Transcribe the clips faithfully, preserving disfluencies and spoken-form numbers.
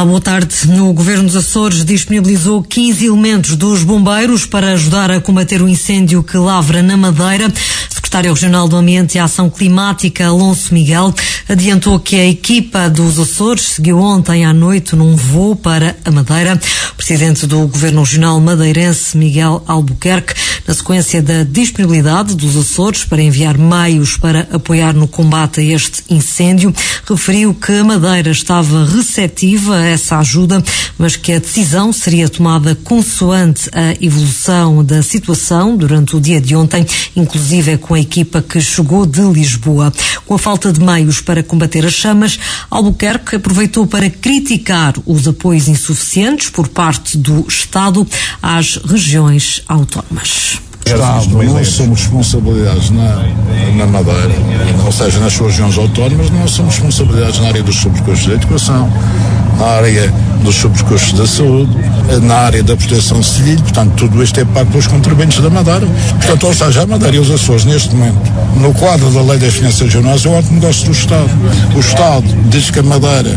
boa tarde. No Governo dos Açores disponibilizou quinze elementos dos bombeiros para ajudar a combater o incêndio que lavra na Madeira. O secretário regional do Ambiente e Ação Climática, Alonso Miguel, adiantou que a equipa dos Açores seguiu ontem à noite num voo para a Madeira. O presidente do Governo Regional madeirense, Miguel Albuquerque, na sequência da disponibilidade dos Açores para enviar meios para apoiar no combate a este incêndio, referiu que a Madeira estava receptiva a essa ajuda, mas que a decisão seria tomada consoante a evolução da situação durante o dia de ontem, inclusive com a equipa que chegou de Lisboa. Com a falta de meios para combater as chamas, Albuquerque aproveitou para criticar os apoios insuficientes por parte do Estado às regiões autónomas. Estado, não somos responsabilidades na, na Madeira, ou seja, nas suas regiões autónomas, não somos responsabilidades na área dos sobrecustos da educação, na área dos sobrecustos da saúde, na área da proteção civil. Portanto, tudo isto é pago pelos contribuintes da Madeira. Portanto, ou seja, a Madeira e os Açores, neste momento, no quadro da Lei das Finanças Regionais, é o alto negócio do Estado. O Estado diz que a Madeira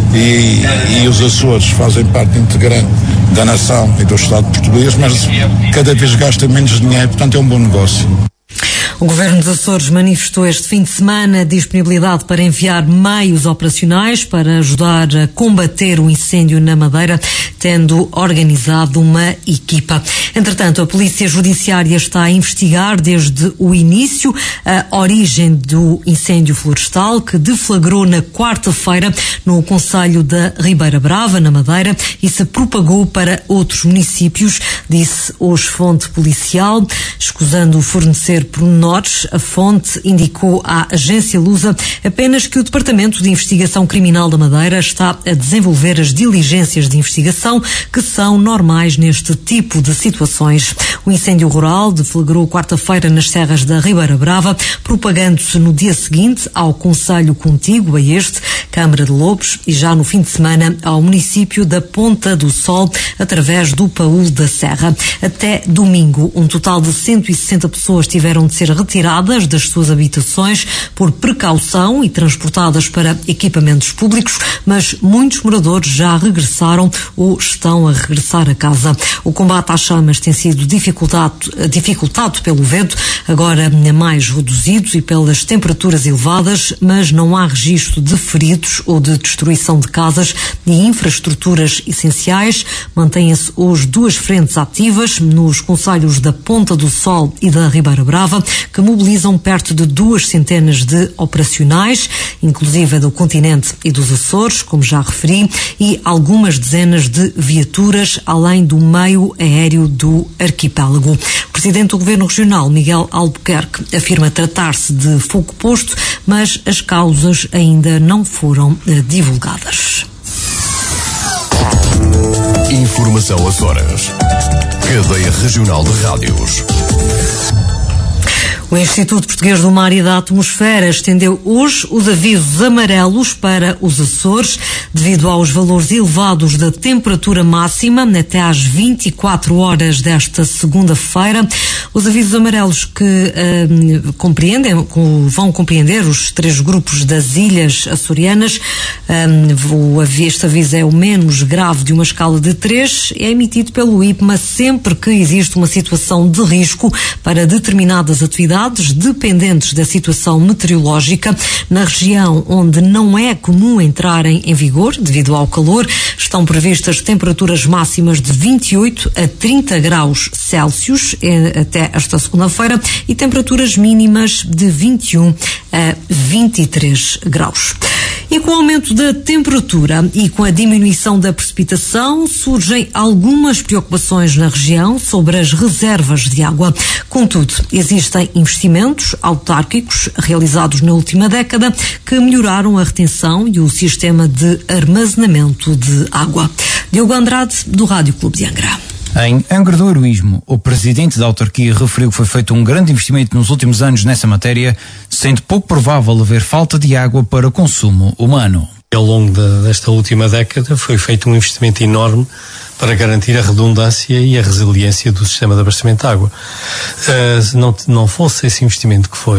e, e os Açores fazem parte integrante da nação e do Estado português, mas cada vez gasta menos dinheiro, portanto é um bom negócio. O Governo dos Açores manifestou este fim de semana a disponibilidade para enviar meios operacionais para ajudar a combater o incêndio na Madeira, tendo organizado uma equipa. Entretanto, a Polícia Judiciária está a investigar desde o início a origem do incêndio florestal que deflagrou na quarta-feira no concelho da Ribeira Brava, na Madeira, e se propagou para outros municípios, disse hoje fonte policial, escusando fornecer pormenores. A fonte indicou à agência Lusa apenas que o Departamento de Investigação Criminal da Madeira está a desenvolver as diligências de investigação que são normais neste tipo de situações. O incêndio rural deflagrou quarta-feira nas serras da Ribeira Brava, propagando-se no dia seguinte ao concelho contíguo a este, Câmara de Lobos, e já no fim de semana ao município da Ponta do Sol, através do Paúl da Serra. Até domingo, um total de cento e sessenta pessoas tiveram de ser retiradas das suas habitações por precaução e transportadas para equipamentos públicos, mas muitos moradores já regressaram ou estão a regressar a casa. O combate às chamas tem sido dificultado, dificultado pelo vento, agora mais reduzido, e pelas temperaturas elevadas, mas não há registro de feridos ou de destruição de casas e infraestruturas essenciais. Mantêm-se hoje duas frentes ativas nos concelhos da Ponta do Sol e da Ribeira Brava, que mobilizam perto de duas centenas de operacionais, inclusive do continente e dos Açores, como já referi, e algumas dezenas de viaturas, além do meio aéreo do arquipélago. O presidente do Governo Regional, Miguel Albuquerque, afirma tratar-se de fogo posto, mas as causas ainda não foram eh, divulgadas. Informação Açores. Cadeia Regional de Rádios. O Instituto Português do Mar e da Atmosfera estendeu hoje os avisos amarelos para os Açores devido aos valores elevados da temperatura máxima até às vinte e quatro horas desta segunda-feira. Os avisos amarelos que uh, compreendem, com, vão compreender os três grupos das ilhas açorianas. Um, o, este aviso é o menos grave de uma escala de três, é emitido pelo I P M A sempre que existe uma situação de risco para determinadas atividades dependentes da situação meteorológica. Na região onde não é comum entrarem em vigor, devido ao calor, estão previstas temperaturas máximas de vinte e oito a trinta graus Celsius até esta segunda-feira e temperaturas mínimas de vinte e um a vinte e três graus. E com o aumento da temperatura e com a diminuição da precipitação, surgem algumas preocupações na região sobre as reservas de água. Contudo, existem investimentos autárquicos realizados na última década que melhoraram a retenção e o sistema de armazenamento de água. Diogo Andrade, do Rádio Clube de Angra. Em Angra do Heroísmo, o presidente da autarquia referiu que foi feito um grande investimento nos últimos anos nessa matéria, sendo pouco provável haver falta de água para consumo humano. Ao longo de, desta última década foi feito um investimento enorme para garantir a redundância e a resiliência do sistema de abastecimento de água. Uh, se não, não fosse esse investimento que foi,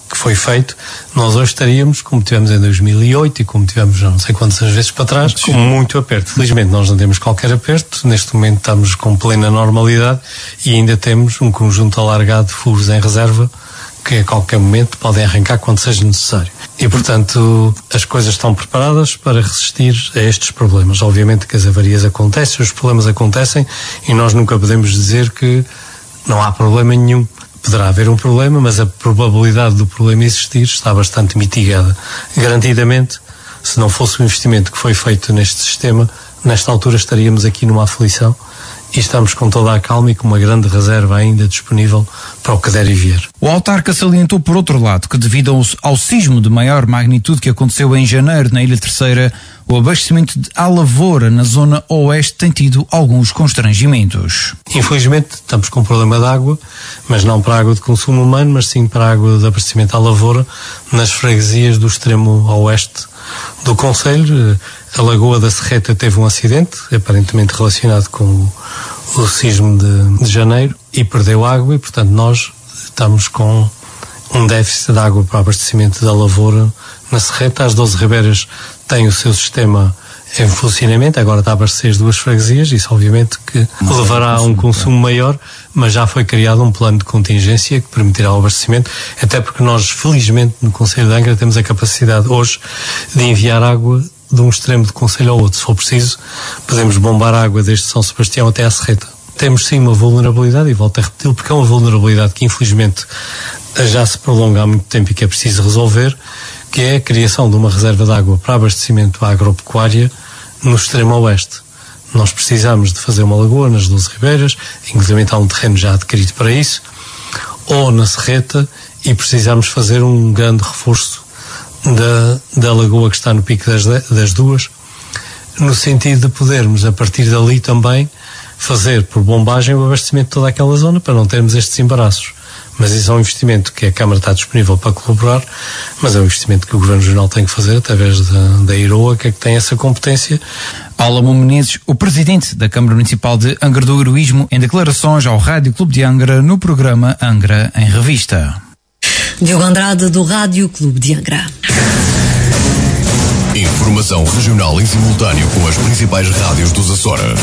que foi feito, nós hoje estaríamos, como tivemos em dois mil e oito e como tivemos não sei quantas vezes para trás, com muito aperto. Felizmente nós não temos qualquer aperto, neste momento estamos com plena normalidade e ainda temos um conjunto alargado de furos em reserva que a qualquer momento podem arrancar quando seja necessário. E, portanto, as coisas estão preparadas para resistir a estes problemas. Obviamente que as avarias acontecem, os problemas acontecem e nós nunca podemos dizer que não há problema nenhum. Poderá haver um problema, mas a probabilidade do problema existir está bastante mitigada. Garantidamente, se não fosse o investimento que foi feito neste sistema, nesta altura estaríamos aqui numa aflição e estamos com toda a calma e com uma grande reserva ainda disponível para o que der e vier. O autarca salientou, por outro lado, que devido ao, ao sismo de maior magnitude que aconteceu em janeiro na Ilha Terceira, o abastecimento de Alavoura na zona oeste tem tido alguns constrangimentos. Infelizmente estamos com um problema de água, mas não para a água de consumo humano, mas sim para a água de abastecimento à lavoura nas freguesias do extremo oeste do concelho. A Lagoa da Serreta teve um acidente, aparentemente relacionado com o, o sismo de, de janeiro, e perdeu água e, portanto, nós estamos com um déficit de água para abastecimento da lavoura na Serreta. As doze Ribeiras têm o seu sistema em funcionamento, agora está a abastecer as duas freguesias, isso obviamente que levará a um consumo maior, mas já foi criado um plano de contingência que permitirá o abastecimento, até porque nós, felizmente, no Concelho de Angra temos a capacidade hoje de enviar água de um extremo do concelho ao outro. Se for preciso, podemos bombar água desde São Sebastião até à Serreta. Temos sim uma vulnerabilidade, e volto a repeti-lo, porque é uma vulnerabilidade que infelizmente já se prolonga há muito tempo e que é preciso resolver, que é a criação de uma reserva de água para abastecimento à agropecuária no extremo oeste. Nós precisamos de fazer uma lagoa nas doze Ribeiras, inclusive há um terreno já adquirido para isso, ou na Serreta, e precisamos fazer um grande reforço Da, da lagoa que está no pico das, das duas, no sentido de podermos, a partir dali também, fazer por bombagem o abastecimento de toda aquela zona para não termos estes embaraços. Mas isso é um investimento que a Câmara está disponível para colaborar, mas é um investimento que o Governo Regional tem que fazer através da, da IROA, que é que tem essa competência. Álamo Menezes, o presidente da Câmara Municipal de Angra do Heroísmo, em declarações ao Rádio Clube de Angra no programa Angra em Revista. Diogo Andrade, do Rádio Clube de Angra. Informação regional em simultâneo com as principais rádios dos Açores.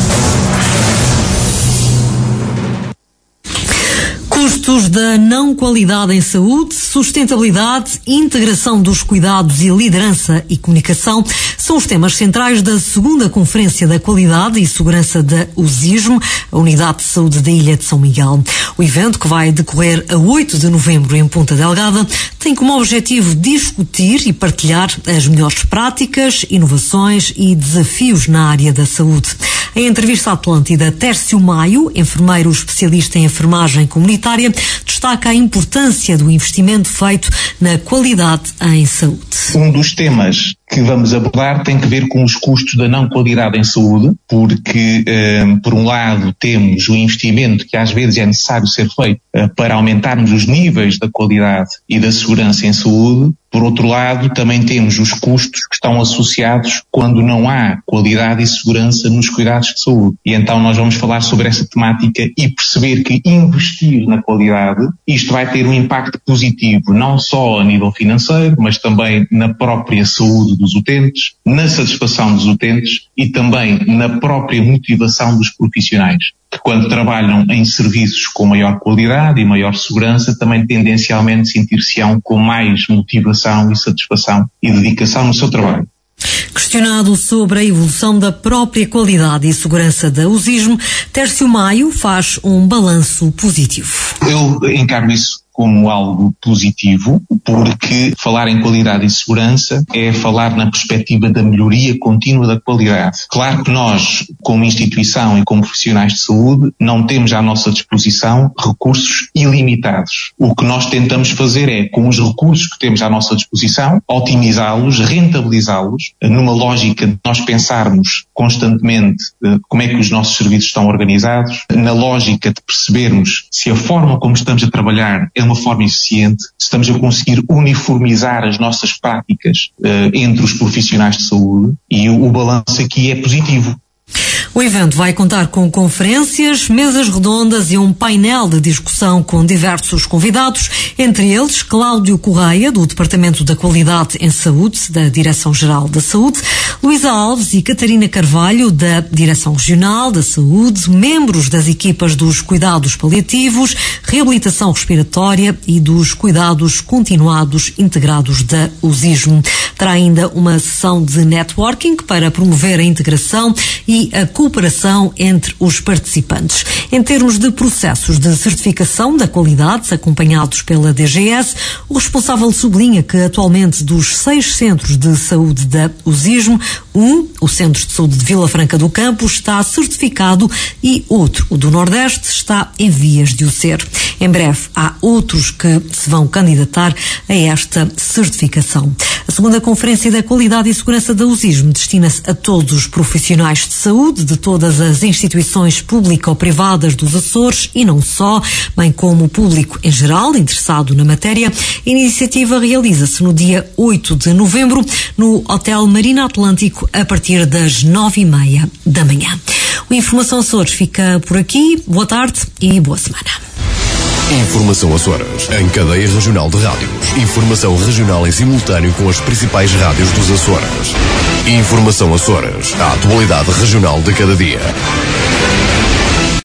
Custos da não qualidade em saúde, sustentabilidade, integração dos cuidados e liderança e comunicação são os temas centrais da segunda Conferência da Qualidade e Segurança da USISM, a Unidade de Saúde da Ilha de São Miguel. O evento, que vai decorrer a oito de novembro em Ponta Delgada, tem como objetivo discutir e partilhar as melhores práticas, inovações e desafios na área da saúde. Em entrevista à Atlântida, Tércio Maio, enfermeiro especialista em enfermagem comunitária, destaca a importância do investimento feito na qualidade em saúde. Um dos temas que vamos abordar tem que ver com os custos da não qualidade em saúde, porque, eh, por um lado, temos o investimento que às vezes é necessário ser feito eh, para aumentarmos os níveis da qualidade e da segurança em saúde. Por outro lado, também temos os custos que estão associados quando não há qualidade e segurança nos cuidados de saúde. E então nós vamos falar sobre essa temática e perceber que investir na qualidade, isto vai ter um impacto positivo, não só a nível financeiro, mas também na própria saúde dos utentes, na satisfação dos utentes e também na própria motivação dos profissionais, que quando trabalham em serviços com maior qualidade e maior segurança, também tendencialmente sentir-se-ão com mais motivação e satisfação e dedicação no seu trabalho. Questionado sobre a evolução da própria qualidade e segurança da USISM, Tércio Maio faz um balanço positivo. Eu encaro isso como algo positivo, porque falar em qualidade e segurança é falar na perspectiva da melhoria contínua da qualidade. Claro que nós, como instituição e como profissionais de saúde, não temos à nossa disposição recursos ilimitados. O que nós tentamos fazer é, com os recursos que temos à nossa disposição, otimizá-los, rentabilizá-los, numa lógica de nós pensarmos constantemente uh, como é que os nossos serviços estão organizados, na lógica de percebermos se a forma como estamos a trabalhar é uma forma eficiente, se estamos a conseguir uniformizar as nossas práticas uh, entre os profissionais de saúde, e o, o balanço aqui é positivo. O evento vai contar com conferências, mesas redondas e um painel de discussão com diversos convidados, entre eles Cláudio Correia, do Departamento da Qualidade em Saúde, da Direção-Geral da Saúde, Luísa Alves e Catarina Carvalho, da Direção Regional da Saúde, membros das equipas dos cuidados paliativos, reabilitação respiratória e dos cuidados continuados integrados da USISM. Terá ainda uma sessão de networking para promover a integração e a cooperação entre os participantes. Em termos de processos de certificação da qualidade acompanhados pela D G S, o responsável sublinha que atualmente dos seis centros de saúde da USISM, um, o Centro de Saúde de Vila Franca do Campo, está certificado e outro, o do Nordeste, está em vias de o ser. Em breve há outros que se vão candidatar a esta certificação. A segunda Conferência da Qualidade e Segurança da USISM destina-se a todos os profissionais de saúde de todas as instituições público-privadas dos Açores e não só, bem como o público em geral interessado na matéria. A iniciativa realiza-se no dia oito de novembro no Hotel Marina Atlântico a partir das nove e meia da manhã. O Informação Açores fica por aqui. Boa tarde e boa semana. Informação Açores, em cadeia regional de rádios. Informação regional em simultâneo com as principais rádios dos Açores. Informação Açores, a atualidade regional de cada dia.